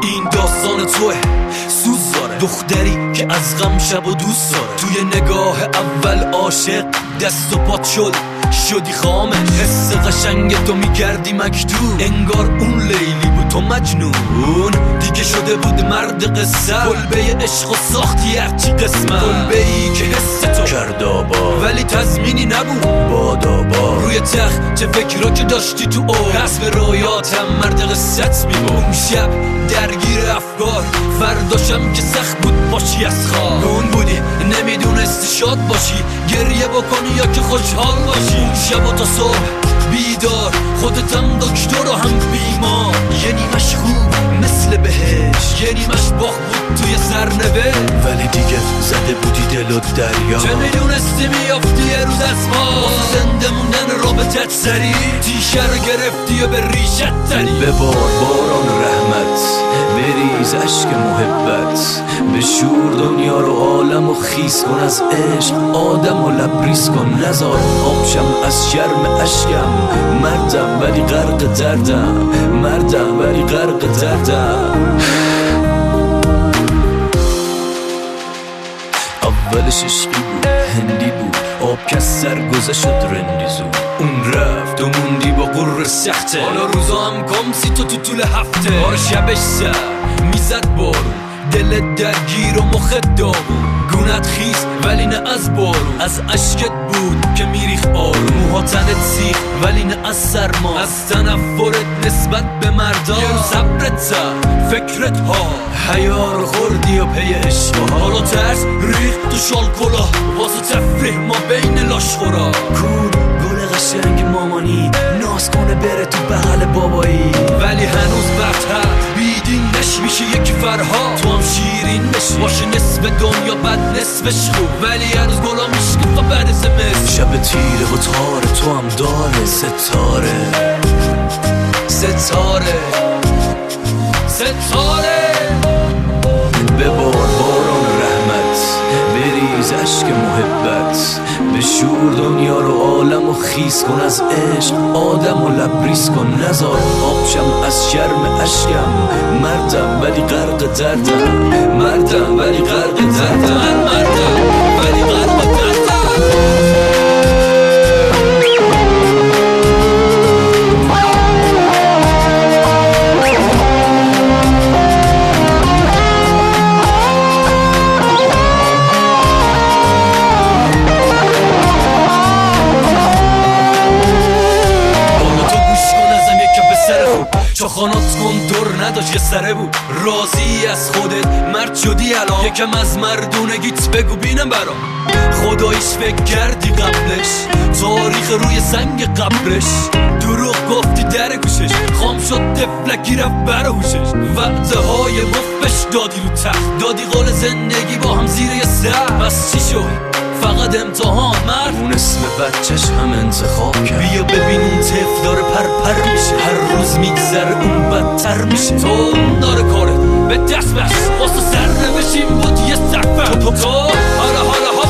این داستان توه، سوز داره، دختری که از غم شب و دوست داره. توی نگاه اول عاشق دست و پات شدی خامه. حس قشنگ تو میگردی مکتوب، انگار اون لیلی بود تو مجنون. دیگه شده بود مرد قصه، کلبه عشق و ساختی هرچی قسمت. کلبه ای که حس تو کرد آبا ولی تضمینی نبود بادابا. روی تخت چه فکرها که داشتی تو حسب رویاتم مرد قصت میبود. اون شب درگیر افکار، فرداشم که سخت بود باشی از خواب. اون بودی نمیدونستی شاد باشی، گریه بکنی یا که خوشحال باشی. اون شب و تا صبح بیدار، خودتم دکتر و هم بیمار. یه نیمش خوب مثل بهش، یه نیمش باخ بود توی سرنوشت. ولی دیگه زده بودی دل و دریا، چه میدونستی میافتی یه روز از ما. واسه زنده موندن رابطت سری تیشه رو گرفتی و به ریشت تری. ببار باران رحمت، بریز عشق محبت، به شور دنیا رو عالم و خیس کن. از عشق آدم و لبریز کن، نزار آبشم از شرم اشکم. مردم ولی غرق دردم، مردم ولی غرق دردم. اولش عشقی بود، هندی بود، آب که سرگذشت شد رندی زود. اون رفت و موندی با قر سخته، حالا روزا هم کامسی تو طول هفته. آره شبش سر میزد بارون، دلت درگیر و مخت داغون. گونت خیس ولی نه از بارون، از عشقت بود که میریخ آروم. موها تنت سیخ ولی نه از سرما، از تنفرت نسبت به مردا. یه رو صبرت زد فکرت ها، حیا رو خوردی و پی عشقها. حالا ترس ریخ تو شال کلاه، واسه تفریح ما بین لاش خورا. کور گل قشنگ مامانی، ناز کنه بره تو بغل بابایی. ولی هنوز برتر بیدین میشه یک فرها. تو هم شیرین بشی باشه نصف دنیا بعد نصفش خوب، ولی هنوز گلا میشکن تا بعد زمست. شب تیره و تاره تو هم داره ستاره، ستاره ستاره. ببار باران رحمت، بریز عشق محبت، به شور دنیا رو عالم و خیس کن. از عشق آدم و لبریز کن، نزار آبشم از شرم اشکم. مردم ولی غرق دردم، مردم ولی غرق دردم، مردم ولی غرق دردم. چاخانات کن دور نداشت یه سره بود، راضی از خودت مرد شدی الان. یکم از مردونگیت بگو بینم برام، خداییش فکر کردی قبلش، تاریخ روی سنگ قبرش. دروغ گفتی در گوشش، خام شد تفلکی رفت برهوشش. وقته های مفش دادی رو تخت، دادی قول زندگی با هم زیر یه سر. پس چی شد؟ فقط امتحان مرد. اون اسم بچهش هم انتخاب کرد. بیا ببین اون طفل داره پر میشه، هر روز میگذره اون بدتر میشه. تو اون داره کارت به دست بس، واسه سر نوشیم بود یه سفر. تو حالا